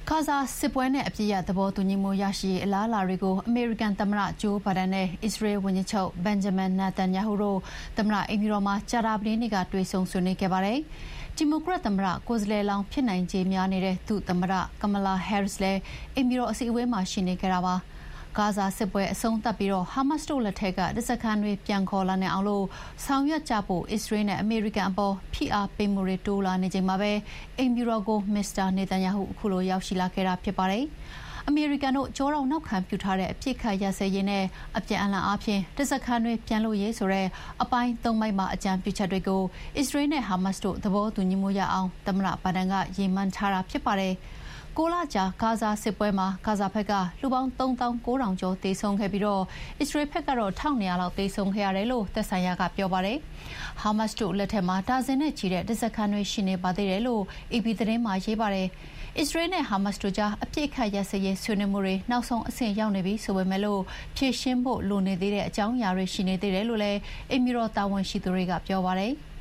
ခါဇာစစ်ပွဲနဲ့အပြစ်ရသဘောတူညီမှုရရှိအလားအလာတွေကိုအမေရိကန်သမ္မတဂျိုးဘိုင်ဒန်နဲ့အစ္စရေးဝန်ကြီးချုပ်ဘန်ဂျမန်နာတန်ယာဟုတို့သမ္မတအိမ်ဖြူတော်မှာကြာသပတေးနေ့ကတွေ့ဆုံဆွေးနွေးခဲ့ပါတယ်။ဒီမိုကရက်သမ္မတကိုယ်စားလှယ်လောင်းဖြစ်နိုင်ခြေများနေတဲ့ဒုသမ္မတကမလာဟဲရစ်လည်းအိမ်ဖြူတော်အစည်းအဝေးမှာရှိနေခဲ့တာပါ။ဂါဇာစစ်ပွဲအဆုံးသတ်ပြီးဟာမတ်စ်တို့လက်ထက်ကဓားစာခံတွေပြန်ခေါ်လာနိုင်အောင်လို့ဆောင်ရွက်ကြဖို့အစ္စရေးနဲ့အမေရိကန်အပေါ်ဖိအားပေးမှုတွေတိုးလာနေချိန်မှာပဲအိမ်ဖြူတော်ကိုမစ္စတာနေတန်ယာဟုအခုလိုရောက်ရှိလာခဲ့တာဖြစ်ပါတယ်။အမေရိကန်တို့ကြောတော်နောက်ခံပြုထားတဲ့အပြစ်ခတ်ရစဲရေးနဲ့အပြန်အလှန်အားဖြင့်ဓားစာခံတွေပြန်လို့ရေးဆိုတဲ့အပိုင်း၃ပိုင်းမှာအကြံပြုချက်တွေကိုအစ္စရေးနဲ့ဟာမတ်စ်တို့သဘောတူညီမှုရအောင်သမ္မတဘိုင်ဒန်ကရည်မှန်းထားတာဖြစ်ပါတယ်။9 လကြာဂါဇာစစ်ပွဲမှာဂါဇာဘက်ကလူပေါင်း3,900 ကျော်သေဆုံးခဲ့ပြီးအစ္စရေးဘက်ကတော့1,200 လောက်သေဆုံးခဲ့ရတယ်လို့သက်ဆိုင်ရာကပြောပါတယ်။ဟာမတ်စ်တို့လက်ထက်မှာဒါဇင်နဲ့ချီတဲ့ဓားစာခံတွေရှိနေပါသေးတယ်လို့ AP သတင်းမှာရေးပါတယ်။အစ္စရေးနဲ့ဟာမတ်စ်တို့ကြားအပြစ်ခတ်ရစရေးဆွေးနွေးမှုတွေနောက်ဆုံးအဆင့်ရောက်နေပြီဆိုပေမဲ့လို့ဖြည့်ရှင်းဖို့လိုနေသေးတဲ့အကြောင်းအရာတွေရှိနေသေးတယ်လို့လည်းအိမ်ဖြူတော်တာဝန်ရှိသူတွေကပြောပါတယ်။